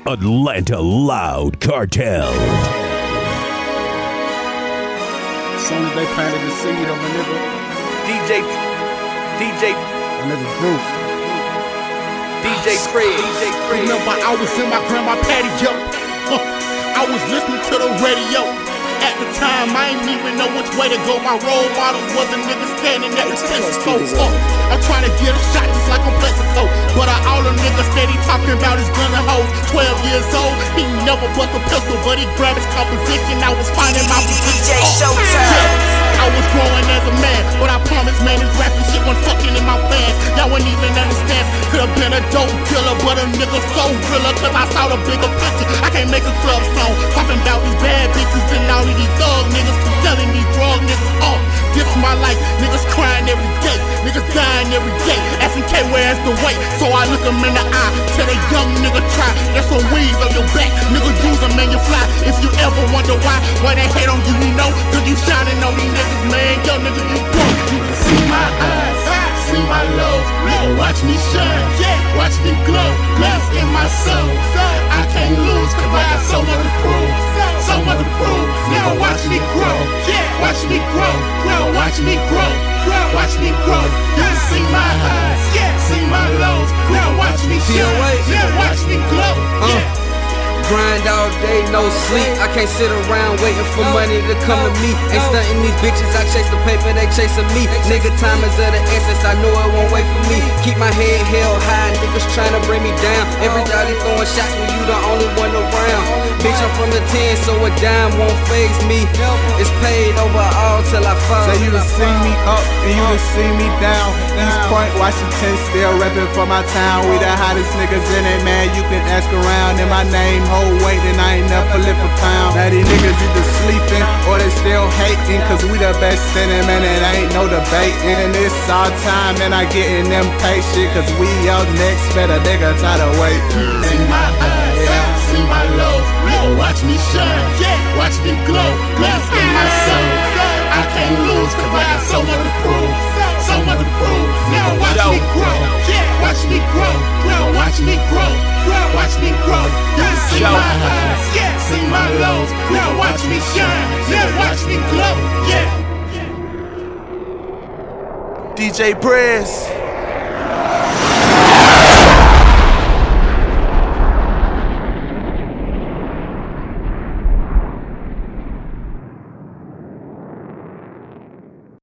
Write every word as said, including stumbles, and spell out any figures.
Atlanta Loud Cartel. As soon as they planted the seed of a nigga, D J, D J, a nigga grew. D J Fred, D J Fred. Remember, I was in my grandma patio. Huh. I was listening to the radio. At the time, I ain't even know which way to go. My role model was a nigga standing at the telescope. Uh, I'm trying to get a shot just like on Plexico. But uh, all the niggas steady talking about his gun and hoes. twelve years old, he never bust a pistol, but he grabbed his composition. I was finding my position. D J Showtime. I was growing as a man, but I promise, man, this rapping shit wasn't fucking in my plans. Y'all wouldn't even understand. Could've been a dope killer, but a nigga so realer, cause I saw the bigger picture. I can't make a club song talking about these bad bitches and all of these thug niggas selling these drug niggas off. This is my life, niggas crying every day, niggas dying every day. Asking K, where's the weight? So I look them in the eye, tell a young nigga try. There's some weeds on your back, nigga use them and you fly. If you ever wonder why, why they hate on you, you know, cause you shining on these niggas, man. Yo, nigga, you broke. You can see my eyes, see my love, nigga, watch me shine, watch me glow, glass in my soul. I can't lose cause I got so much to prove, so much to prove. Nigga, watch me grow, watch me grow, grow, watch me grow, watch me grow. You can see my highs, see my lows, now watch me shine, yeah, watch me glow, yeah. Grind all day, no sleep. I can't sit around waiting for money to come to me. Ain't stunting these bitches, I chase the paper, they chasing me. Nigga, time is of the essence, I know it won't wait for me. Keep my head held high, niggas trying to bring me down. Everybody throwing shots when you the only one around. Bitch, I'm from the ten, so a dime won't faze me. It's paid over all till I fall. Say you done see me up and you done see me down. East Point, Washington, still reppin' for my town. We the hottest niggas in it, man, you can ask around. And my name, weight and I ain't never lift a pound. Now these niggas either sleeping or they still hating, cause we the best in it, man, it ain't no debating. And it's our time and I getting them patient, cause we out next, better nigga try to wait. See my eyes, see my low, nigga, watch me shine, watch me glow, glass in my soul. I can't lose cause I got so much to prove, so much to prove. Nigga, watch me grow, watch me grow, grow, watch me grow, watch me grow. You see my highs, see my lows, now watch me shine, now watch me glow, yeah. D J Press.